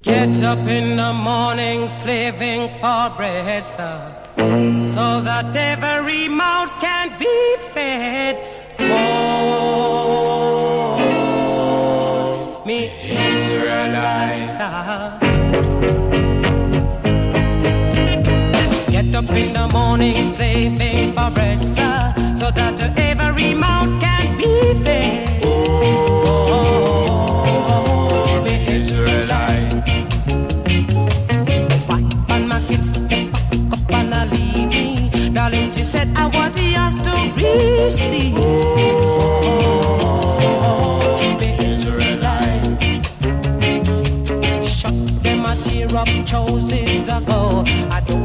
Get up in the morning, slaving for bread, sir, so that every mouth can be fed. Oh, me Israelites, get up in the morning, slaving for bread, sir, so that every mouth can be fed. Oh, me Israelites. Darling, she said I was yours to receive. Oh, the Israelite. Shut them a tear up choices ago. I don't